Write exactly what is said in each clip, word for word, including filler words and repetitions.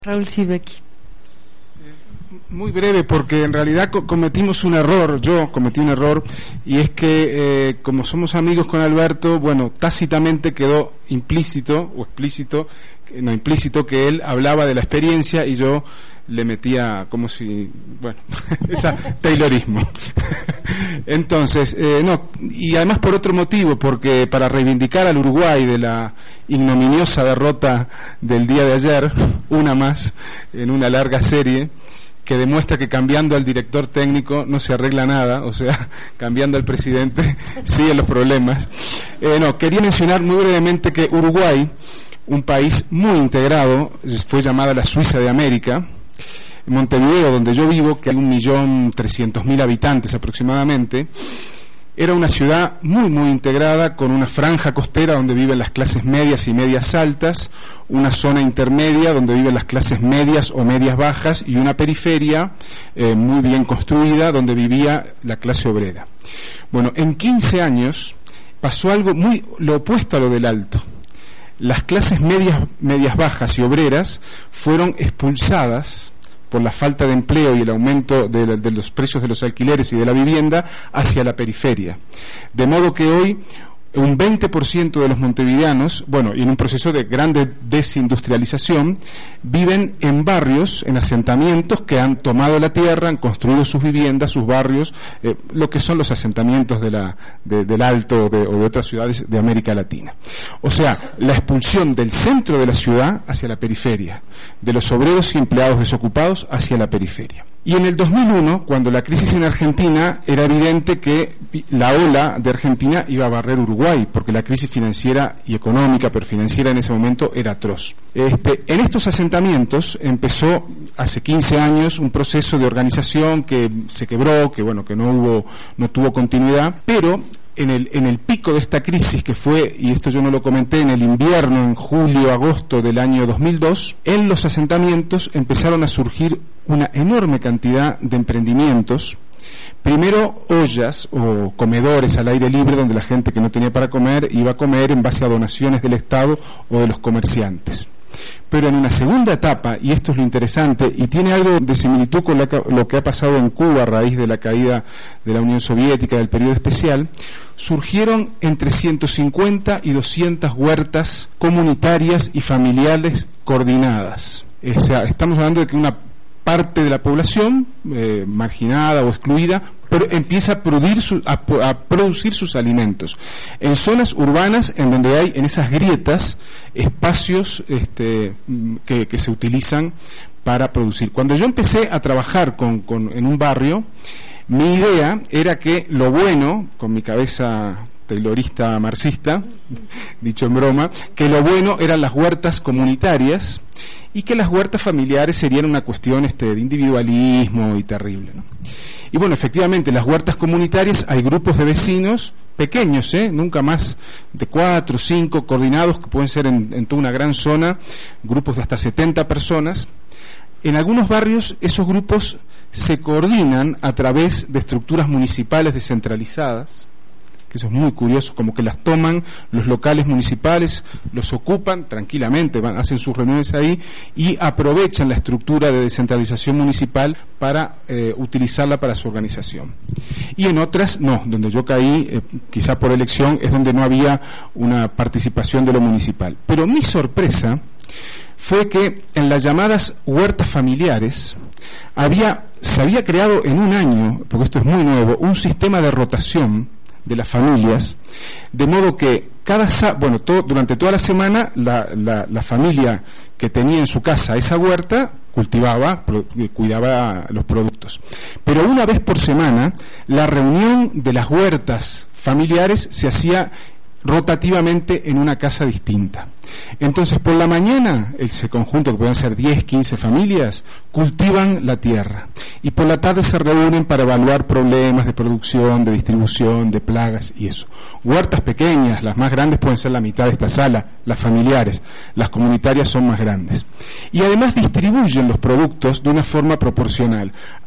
Raúl Sivecki. Muy breve, porque en realidad co cometimos un error, yo cometí un error, y es que eh, como somos amigos con Alberto, bueno, tácitamente quedó implícito, o explícito, no implícito, que él hablaba de la experiencia y yo le metía como si, bueno, esa taylorismo. Entonces, eh, no, y además por otro motivo, porque para reivindicar al Uruguay de la ignominiosa derrota del día de ayer, una más en una larga serie, que demuestra que cambiando al director técnico no se arregla nada, o sea, cambiando al presidente siguen los problemas. Eh, no, quería mencionar muy brevemente que Uruguay, un país muy integrado, fue llamada la Suiza de América. En Montevideo, donde yo vivo, que hay un millón trescientos mil habitantes aproximadamente, era una ciudad muy muy integrada, con una franja costera donde viven las clases medias y medias altas, una zona intermedia donde viven las clases medias o medias bajas, y una periferia eh, muy bien construida donde vivía la clase obrera. Bueno, en quince años pasó algo muy lo opuesto a lo del Alto. Las clases medias, medias bajas y obreras fueron expulsadas por la falta de empleo y el aumento de, de los precios de los alquileres y de la vivienda hacia la periferia. De modo que hoy un veinte por ciento de los montevideanos, bueno, y en un proceso de grande desindustrialización, viven en barrios, en asentamientos que han tomado la tierra, han construido sus viviendas, sus barrios, eh, lo que son los asentamientos de la, de, del Alto o de, o de otras ciudades de América Latina. O sea, la expulsión del centro de la ciudad hacia la periferia, de los obreros y empleados desocupados hacia la periferia. Y en el dos mil uno, cuando la crisis en Argentina, era evidente que la ola de Argentina iba a barrer Uruguay, porque la crisis financiera y económica, pero financiera en ese momento, era atroz. Este, en estos asentamientos empezó hace quince años un proceso de organización que se quebró, que bueno, que no hubo, no tuvo continuidad, pero en el, en el pico de esta crisis, que fue, y esto yo no lo comenté, en el invierno, en julio, agosto del año dos mil dos, en los asentamientos empezaron a surgir una enorme cantidad de emprendimientos. Primero, ollas o comedores al aire libre, donde la gente que no tenía para comer iba a comer en base a donaciones del Estado o de los comerciantes. Pero en una segunda etapa, y esto es lo interesante, y tiene algo de similitud con lo que ha pasado en Cuba a raíz de la caída de la Unión Soviética, del periodo especial, surgieron entre ciento cincuenta y doscientas huertas comunitarias y familiares coordinadas. O sea, estamos hablando de que una parte de la población eh, marginada o excluida, pero empieza a producir, su, a, a producir sus alimentos en zonas urbanas, en donde hay, en esas grietas, espacios este, que, que se utilizan para producir. Cuando yo empecé a trabajar con, con, en un barrio, mi idea era que lo bueno, con mi cabeza taylorista marxista, dicho en broma, que lo bueno eran las huertas comunitarias y que las huertas familiares serían una cuestión este, de individualismo y terrible, ¿no? Y bueno, efectivamente, las huertas comunitarias, hay grupos de vecinos pequeños, ¿eh? nunca más de cuatro o cinco, coordinados, que pueden ser en, en toda una gran zona, grupos de hasta setenta personas. En algunos barrios esos grupos se coordinan a través de estructuras municipales descentralizadas, que eso es muy curioso, como que las toman los locales municipales, los ocupan tranquilamente, van, hacen sus reuniones ahí y aprovechan la estructura de descentralización municipal para eh, utilizarla para su organización. Y en otras no, donde yo caí, eh, quizá por elección, es donde no había una participación de lo municipal. Pero mi sorpresa fue que en las llamadas huertas familiares había, se había creado en un año, porque esto es muy nuevo, un sistema de rotación de las familias, de modo que cada bueno todo, durante toda la semana la, la, la familia que tenía en su casa esa huerta cultivaba, pro, cuidaba los productos, pero una vez por semana la reunión de las huertas familiares se hacía rotativamente en una casa distinta. Entonces, por la mañana, ese conjunto, que pueden ser diez, quince familias, cultivan la tierra, y por la tarde se reúnen para evaluar problemas de producción, de distribución, de plagas y eso. Huertas pequeñas, las más grandes pueden ser la mitad de esta sala, las familiares, las comunitarias son más grandes. Y además distribuyen los productos de una forma proporcional a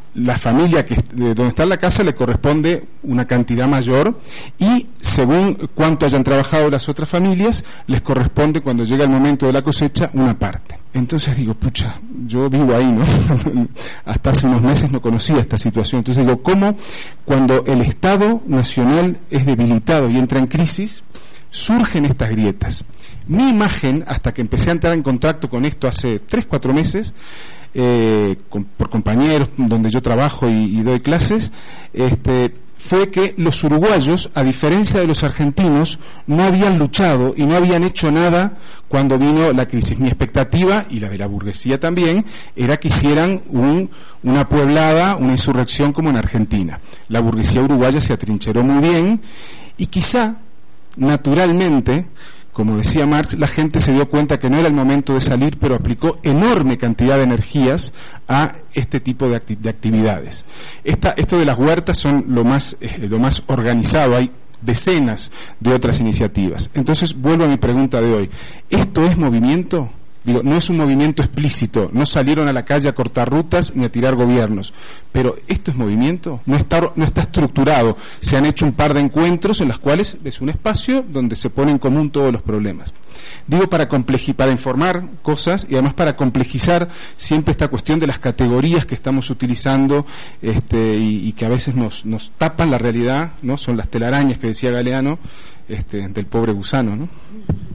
la familia que de donde está la casa le corresponde una cantidad mayor, y según cuánto hayan trabajado las otras familias, les corresponde, cuando llega el momento de la cosecha, una parte. Entonces digo, pucha, yo vivo ahí, ¿no? Hasta hace unos meses no conocía esta situación. Entonces digo, ¿cómo cuando el Estado nacional es debilitado y entra en crisis, surgen estas grietas? Mi imagen, hasta que empecé a entrar en contacto con esto hace tres, cuatro meses, eh, con, por compañeros donde yo trabajo y, y doy clases, este, fue que los uruguayos, a diferencia de los argentinos, no habían luchado y no habían hecho nada cuando vino la crisis. Mi expectativa, y la de la burguesía también, era que hicieran un, una pueblada, una insurrección como en Argentina. La burguesía uruguaya se atrincheró muy bien, y quizá, naturalmente, como decía Marx, la gente se dio cuenta que no era el momento de salir, pero aplicó enorme cantidad de energías a este tipo de, acti de actividades. Esta, esto de las huertas son lo más, eh, lo más organizado, hay decenas de otras iniciativas. Entonces, vuelvo a mi pregunta de hoy. ¿Esto es movimiento? Digo, no es un movimiento explícito, no salieron a la calle a cortar rutas ni a tirar gobiernos, pero ¿esto es movimiento? No está, no está estructurado. Se han hecho un par de encuentros en los cuales es un espacio donde se ponen en común todos los problemas. Digo, para, para informar cosas, y además para complejizar siempre esta cuestión de las categorías que estamos utilizando, este, y, y que a veces nos, nos tapan la realidad, ¿no? Son las telarañas que decía Galeano, este, del pobre gusano, ¿no?